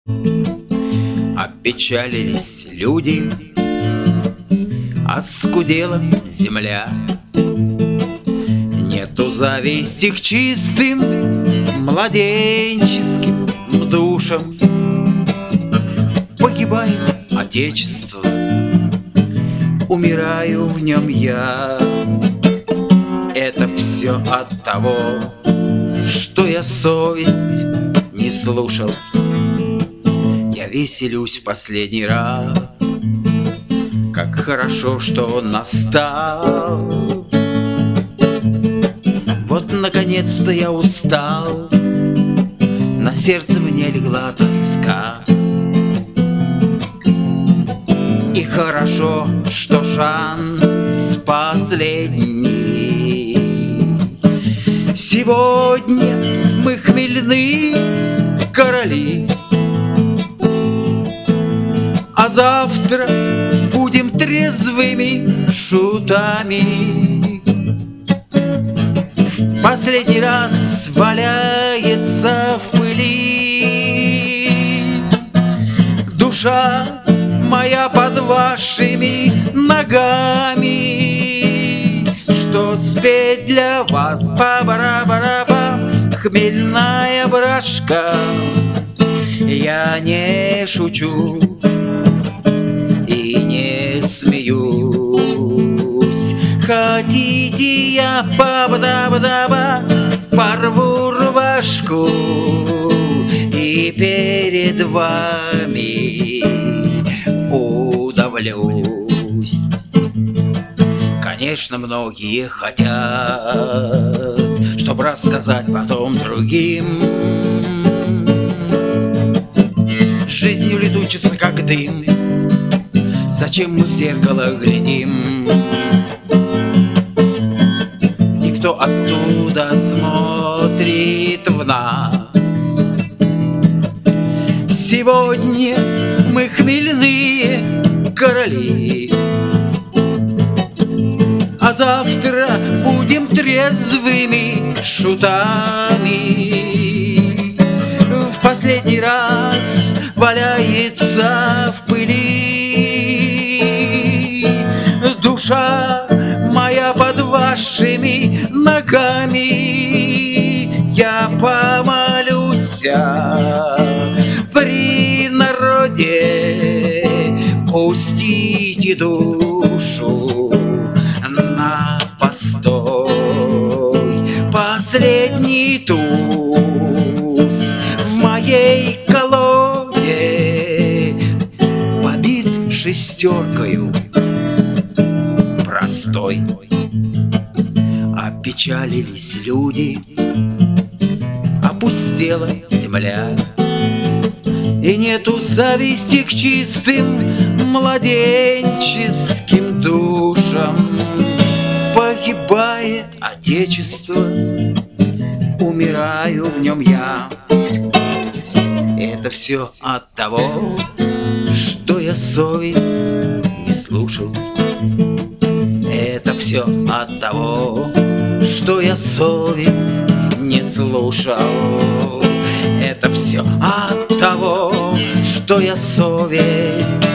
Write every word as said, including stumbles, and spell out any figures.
Опечалились люди, оскудела земля. Нету зависти к чистым младенческим душам. Погибает Отечество, умираю в нем я. Это все от того, что я совесть не слушал. Я веселюсь в последний раз, как хорошо, что он настал. Вот наконец-то я устал, на сердце мне легла тоска. И хорошо, что шанс последний. Сегодня мы хмельные короли, а завтра будем трезвыми шутами. Последний раз валяется в пыли душа моя под вашими ногами. Что спеть для вас, па-бара-бара-ба, хмельная брашка. Я не шучу и не смеюсь. Хотите, я па-ба-да-ба-да-ба порву рубашку и перед вами удавлюсь. Конечно, многие хотят, чтоб рассказать потом другим. Жизнь улетучится, как дым. Зачем мы в зеркало глядим? И кто оттуда смотрит в нас? Сегодня мы хмельные короли, а завтра будем трезвыми шутами. В последний раз валяется в пыли душа моя под вашими ногами. Я помолюсь при народе, пустите душу на постой. Последний туз в моей колоде побит шестеркою простой. Опечалились люди, опустела земля, и нету зависти к чистым младенческим душам. Погибает Отечество, умираю в нем я. Это все от того, что я совесть не слушал. Это все от того, что я совесть не слушал. Это все от того, что я совесть